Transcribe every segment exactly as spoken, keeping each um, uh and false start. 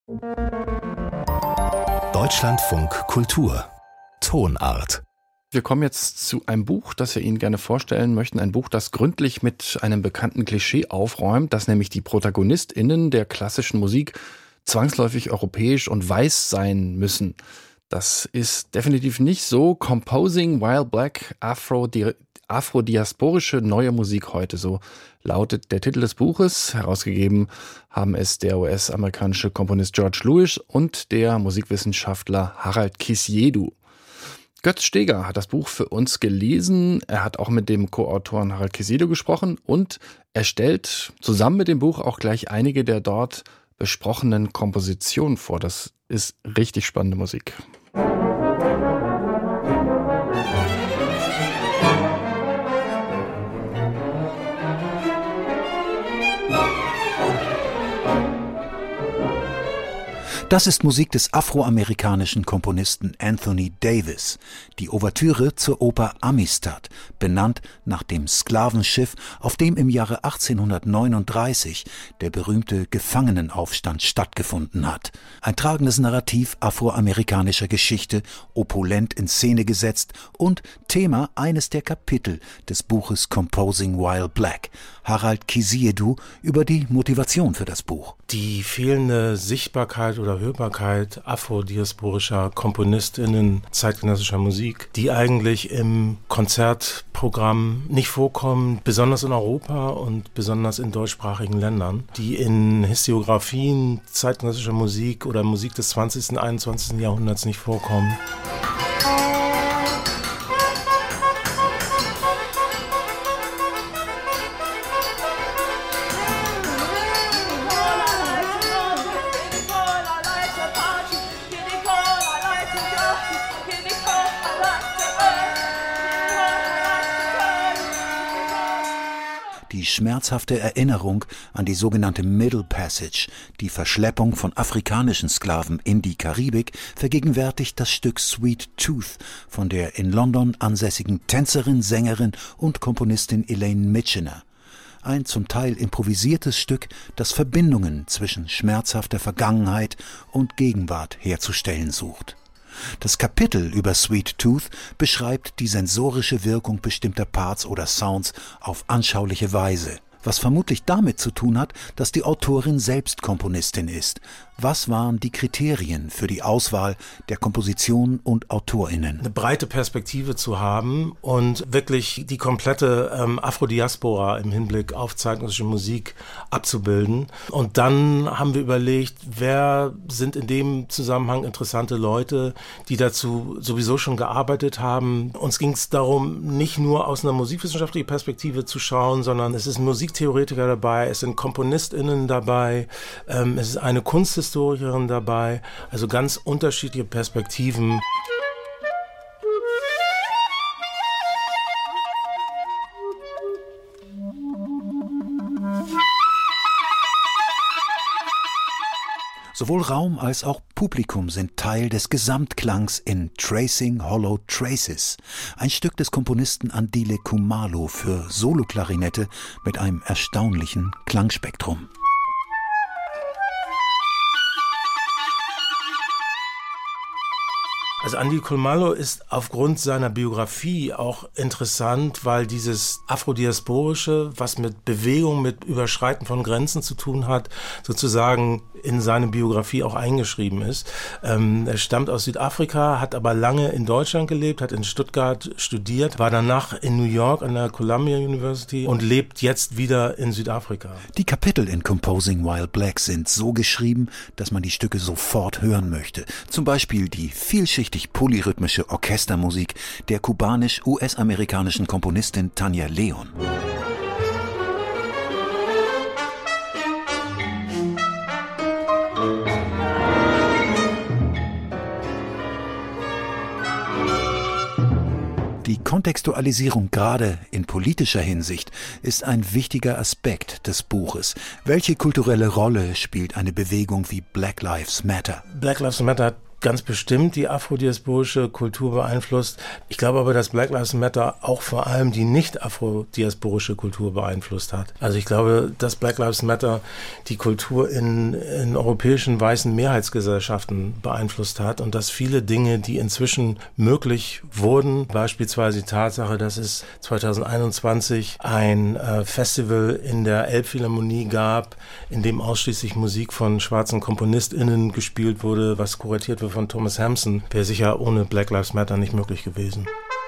Deutschlandfunk Kultur Tonart. Wir kommen jetzt zu einem Buch, das wir Ihnen gerne vorstellen möchten. Ein Buch, das gründlich mit einem bekannten Klischee aufräumt, dass nämlich die ProtagonistInnen der klassischen Musik zwangsläufig europäisch und weiß sein müssen. Das ist definitiv nicht so. Composing While Black, Afro, afrodiasporische neue Musik heute. So lautet der Titel des Buches. Herausgegeben haben es der U S-amerikanische Komponist George Lewis und der Musikwissenschaftler Harald Kisiedu. Götz Steger hat das Buch für uns gelesen. Er hat auch mit dem Co-Autoren Harald Kisiedu gesprochen und er stellt zusammen mit dem Buch auch gleich einige der dort besprochenen Kompositionen vor. Das ist richtig spannende Musik. Das ist Musik des afroamerikanischen Komponisten Anthony Davis, die Ouvertüre zur Oper Amistad, benannt nach dem Sklavenschiff, auf dem im Jahre achtzehnhundertneununddreißig der berühmte Gefangenenaufstand stattgefunden hat. Ein tragendes Narrativ afroamerikanischer Geschichte, opulent in Szene gesetzt und Thema eines der Kapitel des Buches Composing While Black. Harald Kisiedu über die Motivation für das Buch. Die fehlende Sichtbarkeit oder Hörbarkeit afrodiasporischer KomponistInnen zeitgenössischer Musik, die eigentlich im Konzertprogramm nicht vorkommen, besonders in Europa und besonders in deutschsprachigen Ländern, die in Historiografien zeitgenössischer Musik oder Musik des zwanzigsten, einundzwanzigsten Jahrhunderts nicht vorkommen. Die schmerzhafte Erinnerung an die sogenannte Middle Passage, die Verschleppung von afrikanischen Sklaven in die Karibik, vergegenwärtigt das Stück Sweet Tooth von der in London ansässigen Tänzerin, Sängerin und Komponistin Elaine Mitchener. Ein zum Teil improvisiertes Stück, das Verbindungen zwischen schmerzhafter Vergangenheit und Gegenwart herzustellen sucht. Das Kapitel über Sweet Tooth beschreibt die sensorische Wirkung bestimmter Parts oder Sounds auf anschauliche Weise, was vermutlich damit zu tun hat, dass die Autorin selbst Komponistin ist. Was waren die Kriterien für die Auswahl der Kompositionen und AutorInnen? Eine breite Perspektive zu haben und wirklich die komplette ähm, Afrodiaspora im Hinblick auf zeitgenössische Musik abzubilden. Und dann haben wir überlegt, wer sind in dem Zusammenhang interessante Leute, die dazu sowieso schon gearbeitet haben. Uns ging es darum, nicht nur aus einer musikwissenschaftlichen Perspektive zu schauen, sondern es ist ein Musiktheoretiker dabei, es sind KomponistInnen dabei, ähm, es ist eine Kunsthistorikerin dabei, also ganz unterschiedliche Perspektiven. Sowohl Raum als auch Publikum sind Teil des Gesamtklangs in Tracing Hollow Traces, ein Stück des Komponisten Andile Khumalo für Soloklarinette mit einem erstaunlichen Klangspektrum. Also Andile Khumalo ist aufgrund seiner Biografie auch interessant, weil dieses Afrodiasporische, was mit Bewegung, mit Überschreiten von Grenzen zu tun hat, sozusagen in seine Biografie auch eingeschrieben ist. Ähm, er stammt aus Südafrika, hat aber lange in Deutschland gelebt, hat in Stuttgart studiert, war danach in New York an der Columbia University und lebt jetzt wieder in Südafrika. Die Kapitel in Composing While Black sind so geschrieben, dass man die Stücke sofort hören möchte. Zum Beispiel die vielschichtige polyrhythmische Orchestermusik der kubanisch-U S-amerikanischen Komponistin Tania Leon. Die Kontextualisierung gerade in politischer Hinsicht ist ein wichtiger Aspekt des Buches. Welche kulturelle Rolle spielt eine Bewegung wie Black Lives Matter? Black Lives Matter hat ganz bestimmt die afrodiasporische Kultur beeinflusst. Ich glaube aber, dass Black Lives Matter auch vor allem die nicht afrodiasporische Kultur beeinflusst hat. Also ich glaube, dass Black Lives Matter die Kultur in, in europäischen weißen Mehrheitsgesellschaften beeinflusst hat und dass viele Dinge, die inzwischen möglich wurden, beispielsweise die Tatsache, dass es zwanzig einundzwanzig ein äh, Festival in der Elbphilharmonie gab, in dem ausschließlich Musik von schwarzen KomponistInnen gespielt wurde, was kuratiert wird von Thomas Hampson, wäre sicher ohne Black Lives Matter nicht möglich gewesen.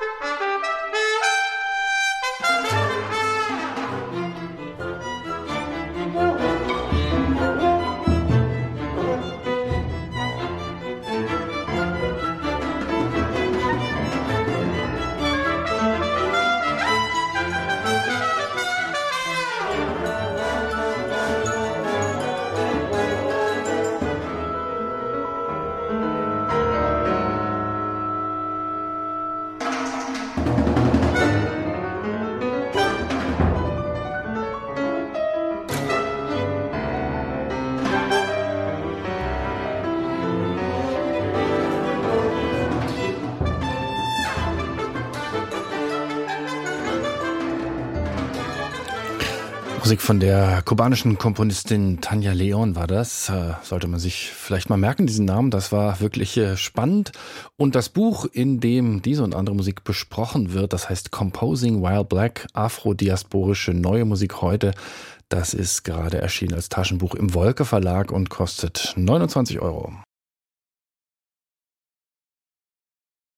Musik von der kubanischen Komponistin Tania León war das. Äh, sollte man sich vielleicht mal merken, diesen Namen. Das war wirklich äh, spannend. Und das Buch, in dem diese und andere Musik besprochen wird, das heißt Composing While Black, afrodiasporische neue Musik heute. Das ist gerade erschienen als Taschenbuch im Wolke Verlag und kostet neunundzwanzig Euro.